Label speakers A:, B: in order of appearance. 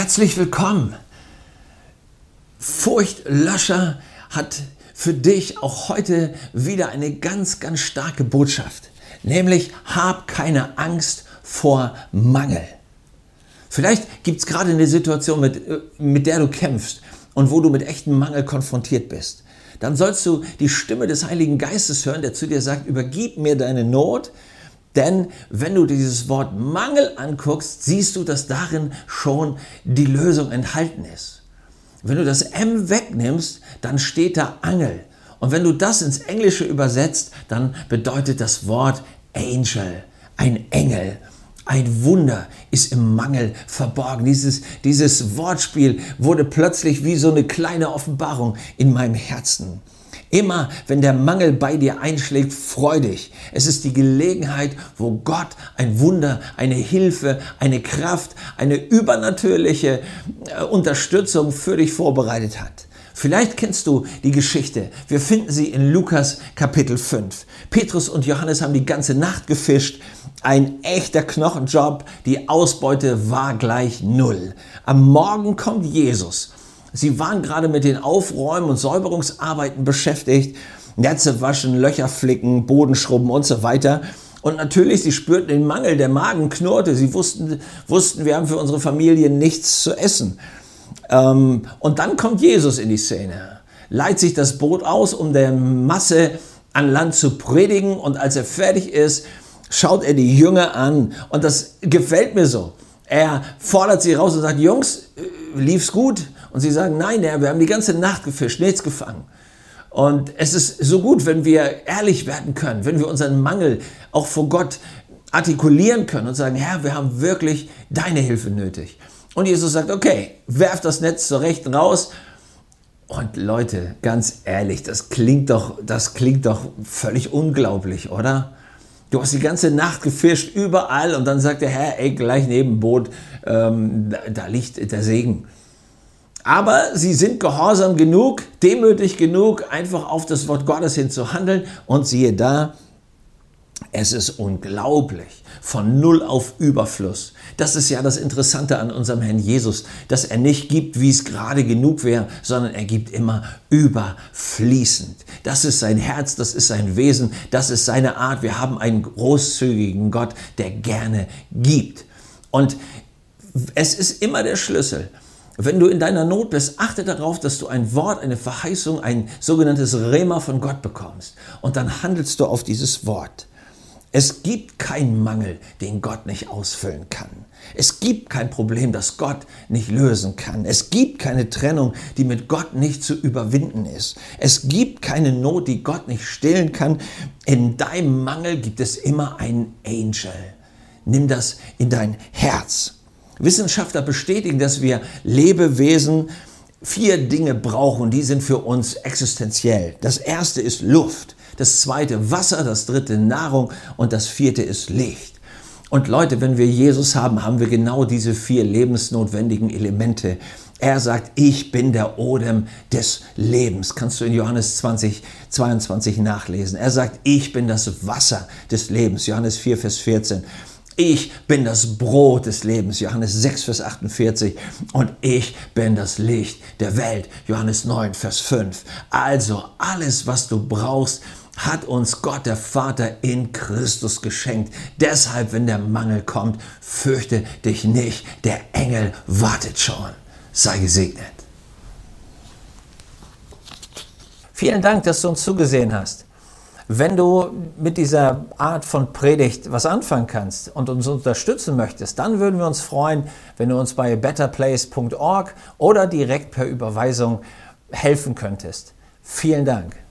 A: Herzlich willkommen. Furchtlöscher hat für dich auch heute wieder eine ganz, ganz starke Botschaft. Nämlich, hab keine Angst vor Mangel. Vielleicht gibt es gerade eine Situation, mit der du kämpfst und wo du mit echtem Mangel konfrontiert bist. Dann sollst du die Stimme des Heiligen Geistes hören, der zu dir sagt, übergib mir deine Not. Denn wenn du dieses Wort Mangel anguckst, siehst du, dass darin schon die Lösung enthalten ist. Wenn du das M wegnimmst, dann steht da Angel. Und wenn du das ins Englische übersetzt, dann bedeutet das Wort Angel, ein Engel. Ein Wunder ist im Mangel verborgen. Dieses Wortspiel wurde plötzlich wie so eine kleine Offenbarung in meinem Herzen. Immer wenn der Mangel bei dir einschlägt, freu dich. Es ist die Gelegenheit, wo Gott ein Wunder, eine Hilfe, eine Kraft, eine übernatürliche Unterstützung für dich vorbereitet hat. Vielleicht kennst du die Geschichte. Wir finden sie in Lukas Kapitel 5. Petrus und Johannes haben die ganze Nacht gefischt. Ein echter Knochenjob. Die Ausbeute war gleich 0. Am Morgen kommt Jesus. Sie waren gerade mit den Aufräumen und Säuberungsarbeiten beschäftigt. Netze waschen, Löcher flicken, Boden schrubben und so weiter. Und natürlich, sie spürten den Mangel, der Magen knurrte. Sie wussten, wir haben für unsere Familie nichts zu essen. Und dann kommt Jesus in die Szene, leiht sich das Boot aus, um der Masse an Land zu predigen. Und als er fertig ist, schaut er die Jünger an. Und das gefällt mir so. Er fordert sie raus und sagt, Jungs, lief's gut? Und sie sagen, nein, Herr, wir haben die ganze Nacht gefischt, nichts gefangen. Und es ist so gut, wenn wir ehrlich werden können, wenn wir unseren Mangel auch vor Gott artikulieren können und sagen, Herr, wir haben wirklich deine Hilfe nötig. Und Jesus sagt, okay, werft das Netz zur Rechten raus. Und Leute, ganz ehrlich, das klingt doch völlig unglaublich, oder? Du hast die ganze Nacht gefischt, überall, und dann sagt der Herr, ey, gleich neben dem Boot, da liegt der Segen. Aber sie sind gehorsam genug, demütig genug, einfach auf das Wort Gottes hin zu handeln. Und siehe da, es ist unglaublich, von 0 auf Überfluss. Das ist ja das Interessante an unserem Herrn Jesus, dass er nicht gibt, wie es gerade genug wäre, sondern er gibt immer überfließend. Das ist sein Herz, das ist sein Wesen, das ist seine Art. Wir haben einen großzügigen Gott, der gerne gibt. Und es ist immer der Schlüssel. Wenn du in deiner Not bist, achte darauf, dass du ein Wort, eine Verheißung, ein sogenanntes Rema von Gott bekommst. Und dann handelst du auf dieses Wort. Es gibt keinen Mangel, den Gott nicht ausfüllen kann. Es gibt kein Problem, das Gott nicht lösen kann. Es gibt keine Trennung, die mit Gott nicht zu überwinden ist. Es gibt keine Not, die Gott nicht stillen kann. In deinem Mangel gibt es immer einen Angel. Nimm das in dein Herz. Wissenschaftler bestätigen, dass wir Lebewesen 4 Dinge brauchen, die sind für uns existenziell. Das erste ist Luft, das zweite Wasser, das dritte Nahrung und das vierte ist Licht. Und Leute, wenn wir Jesus haben, haben wir genau diese 4 lebensnotwendigen Elemente. Er sagt, ich bin der Odem des Lebens. Kannst du in Johannes 20:22 nachlesen. Er sagt, ich bin das Wasser des Lebens. Johannes 4, Vers 14. Ich bin das Brot des Lebens, Johannes 6, Vers 48. Und ich bin das Licht der Welt, Johannes 9, Vers 5. Also alles, was du brauchst, hat uns Gott, der Vater, in Christus geschenkt. Deshalb, wenn der Mangel kommt, fürchte dich nicht. Der Engel wartet schon. Sei gesegnet. Vielen Dank, dass du uns zugesehen hast. Wenn du mit dieser Art von Predigt was anfangen kannst und uns unterstützen möchtest, dann würden wir uns freuen, wenn du uns bei betterplace.org oder direkt per Überweisung helfen könntest. Vielen Dank.